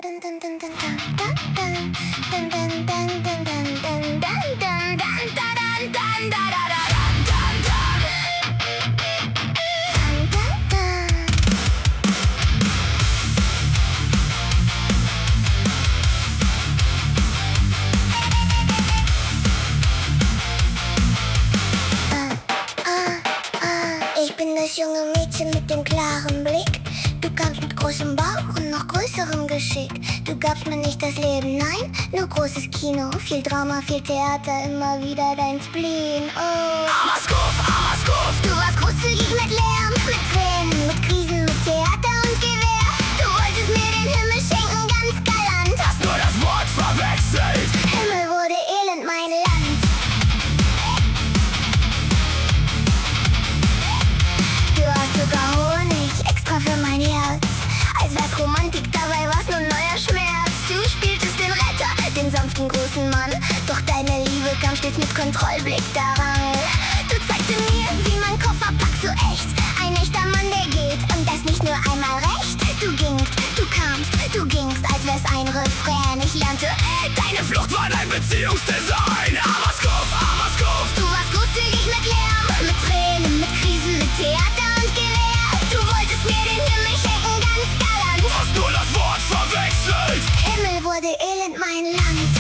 Ich bin das junge Mädchen mit dem klaren Blick. Du kamst mit großem Bauch und noch größerem Geschick. Du gabst mir nicht das Leben, nein, nur großes Kino. Viel Drama, viel Theater, immer wieder dein Spleen. Oh, Amaskov, du warst großzügig mit Lärm, mit Tränen, mit Krisen, mit Theater und Gewehr. Du wolltest mir den Himmel schenken, ganz galant. hast nur das Wort verwechselt. Himmel wurde elend, mein Land. Du hast sogar Honig, extra für mein Herz. Als wär's Romantik, dabei war's nur neuer Schmerz. Du spieltest den Retter, den sanften großen Mann. Doch deine Liebe kam stets mit Kontrollblick daran. Du zeigte mir, wie man Koffer packt, so echt. Ein echter Mann, der geht und das nicht nur einmal recht. Du gingst, du kamst, du gingst, als wär's ein Refrain. Ich lernte, Deine Flucht war dein Beziehungsdesign. Amaskov, du warst großzügig mit Lärm, mit Tränen, mit Krisen, mit Theater und Gewehr. Du wolltest mir den Himmel schenken, ganz galant. hast nur das Wort verwechselt. Himmel wurde elend, mein Land.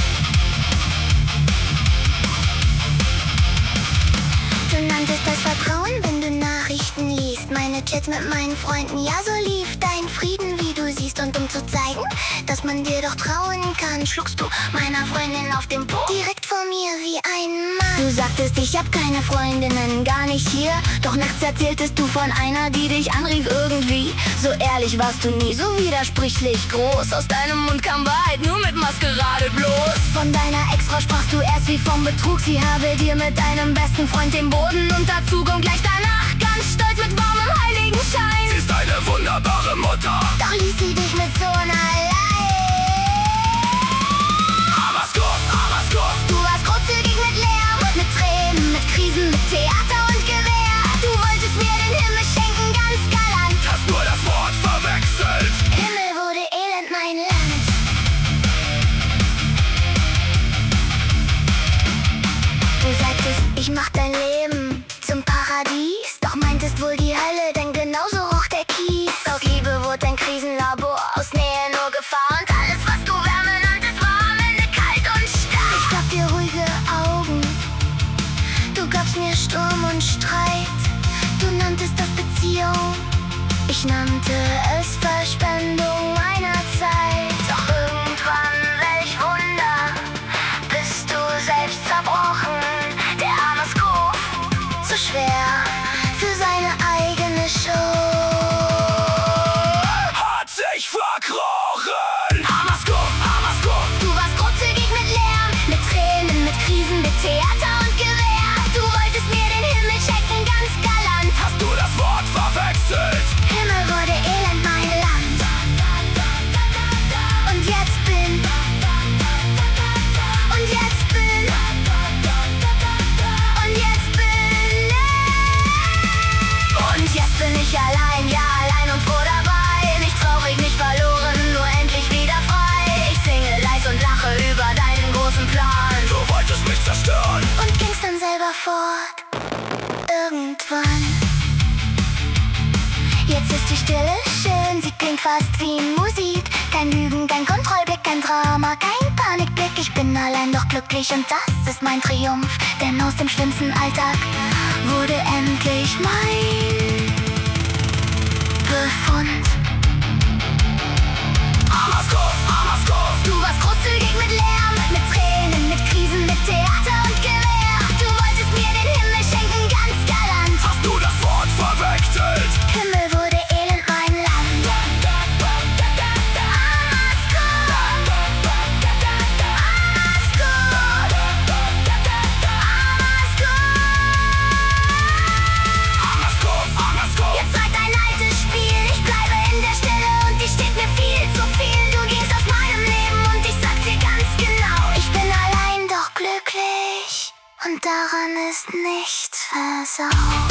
Du nanntest das Vertrauen, wenn du Nachrichten liest. Meine Chats mit meinen Freunden, ja, so lief dein Frieden, wie du siehst. Und um zu zeigen, dass man dir doch trauen kann, schluckst du meiner Freundin auf den Po, direkt vor mir wie ein Mann. Du sagtest, ich hab keine Freundinnen, gar nicht hier. Doch nachts erzähltest du von einer, die dich anrief irgendwie. So ehrlich warst du nie, so widersprüchlich groß. Aus deinem Mund kam Wahrheit, nur mit Maskerade bloß. Von deiner Ex-Frau sprachst du erst wie vom Betrug. Sie habe dir mit deinem besten Freund den Boden unterzog. Und gleich danach, ganz stolz mit warmem Heiligenschein, Sie ist eine wunderbare Mutter. doch ließ sie dich mit Sohn allein. Amaskov, Du warst großzügig mit Lärm, mit Tränen, mit Krisen, mit Theater und Gewehr. Du wolltest mir den Himmel schenken, ganz galant. hast nur das Wort verwechselt. Himmel wurde elend, mein Land. Du sagtest, ich mach dein Leben zum Paradies. Doch meintest wohl die Hölle, denn genauso roch der Kies. Aus Liebe wurde dein Krisenlabor, aus Nähe nur Gefahr. Und alles, was du Wärme nanntest, war am Ende kalt und starr. Ich gab dir ruhige Augen, du gabst mir Sturm und Streit. Du nanntest das Beziehung, ich nannte es Verschwendung meiner Zeit. Doch irgendwann, welch Wunder, bist du selbst zerbrochen. Der arme Skov, so schwer für seine eigene Show. Hat sich verkrochen. Amaskov, Du warst großzügig mit Lärm, mit Tränen, mit Krisen, mit Theater und Gewehr. Du wolltest mir den Himmel schenken, ganz galant. hast du das Wort verwechselt. Himmel wurde elend, mein Land. Und jetzt bin ich allein, ja, allein und froh dabei. Nicht traurig, nicht verloren, nur endlich wieder frei. Ich singe leis und lache über deinen großen Plan. Du wolltest mich zerstören. Und gingst dann selber fort. Irgendwann. Jetzt ist die Stille schön, sie klingt fast wie Musik. Kein Lügen, kein Kontrollblick, kein Drama, kein Panikblick. Ich bin allein doch glücklich und das ist mein Triumph. Denn aus dem schlimmsten Alltag wurde endlich mein Befund. Amaskov, Du warst großzügig mit Lärm, mit Tränen, mit Krisen, mit Theater und Gewehr. Du wolltest mir den Himmel schenken, ganz galant. hast du das Wort verwechselt. Himmel wurde elend, mein Land. Amaskov, Jetzt zeigt ein altes Spiel. Ich bleibe in der Stille und die steht mir viel zu viel. Du gehst aus meinem Leben und ich sag dir ganz genau, ich bin allein doch glücklich und daran ist nichts versaut.